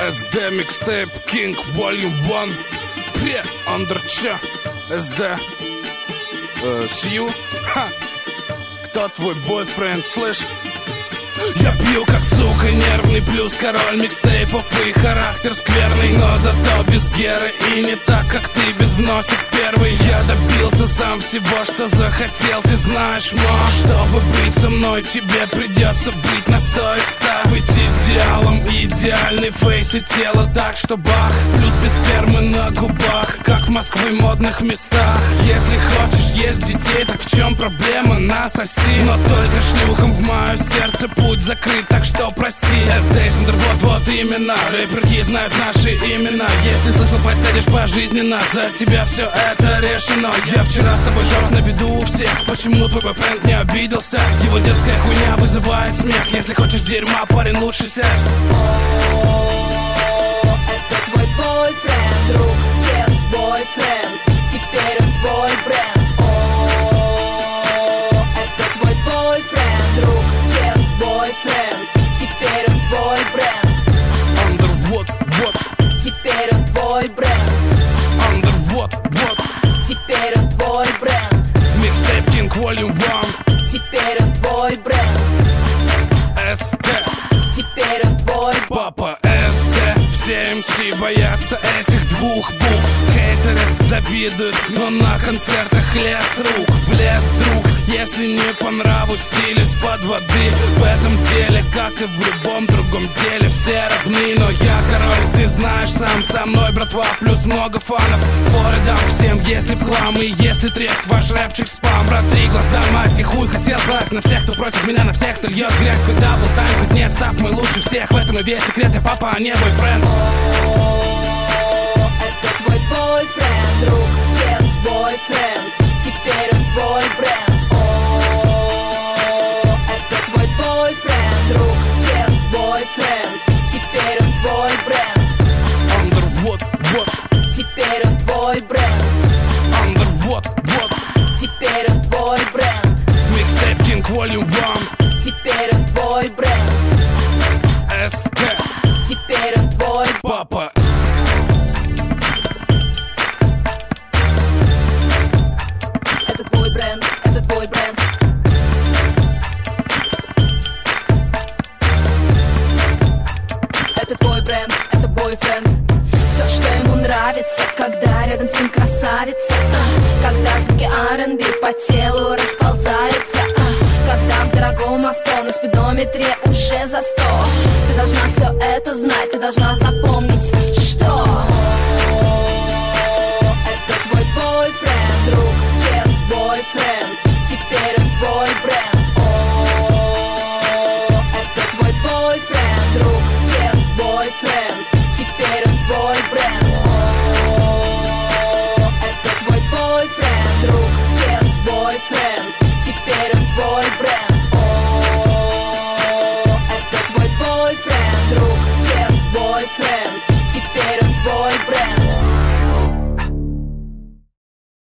SD Mixtape King Volume 1. Пре, Андерча, SD. Сью, ха. Кто твой бойфренд, слышь? Я пью как сука, нервный, плюс король микстейпов и характер скверный, но зато без геры и не так, как ты, без вносик первый. Я добился сам всего, что захотел, ты знаешь, но чтобы быть со мной, тебе придется быть на 100 из 100. Быть идеалом, идеальный фейс и тело так, что бах. Плюс без спермы на губах, как в Москве модных местах. Если хочешь есть детей, так в чем проблема? Насоси, но только шлюхам в мое сердце путь закрыт, так что прости. SD Центр, вот именно. Рэперки знают наши имена. Если слышал, подсядешь пожизненно. За тебя все это решено. Я вчера с тобой жёг на виду у всех. Почему твой бойфренд не обиделся? Его детская хуйня вызывает смех. Если хочешь дерьма, парень, лучше сядь. Это твой бойфренд, друг, нет, бойфренд. Теперь он твой бренд. Это твой бойфренд, друг, нет, бойфренд. Теперь он твой бренд. Under, вот. Теперь он твой бренд. Under, вот. Теперь он твой бренд. Mixtape King Volume 1. Теперь он твой бренд. SD. Теперь он твой Папа SD. Все MC боятся этих двух букв. Хейтеры завидуют, но на концертах лез рук. Влез друг, если не по нраву стиль из-под воды. В этом деле, как и в любом другом деле, все равны. Но я король, ты знаешь сам, со мной братва, плюс много фанов. Форы дам всем, если в хлам и если трезв, ваш рэпчик спам. Браты, глаза маси, хуй хотел класть на всех, кто против меня, на всех, кто льет грязь. Хоть дабл тайм, хоть нет, став мы лучше всех. В этом и весь секрет, я папа, а не бойфренд. Это твой бойфренд, друг, нет, бойфренд. Теперь он твой бренд. Это твой бойфренд, друг, нет, бойфренд. Теперь он твой бренд. Under, вот. Теперь он твой бренд. Under, вот. Теперь он твой бренд. Mixtape King Volume 1. Теперь он твой бренд. SD. Теперь он твой Папа. Это твой бренд, это твой бренд. Это твой бренд, это бойфренд. Все, что ему нравится, когда рядом с ним красавица. Когда звуки R&B по телу расползаются. Когда в дорогом авто на спидометре уже за 100. Ты должна все это знать, ты должна запомнить, что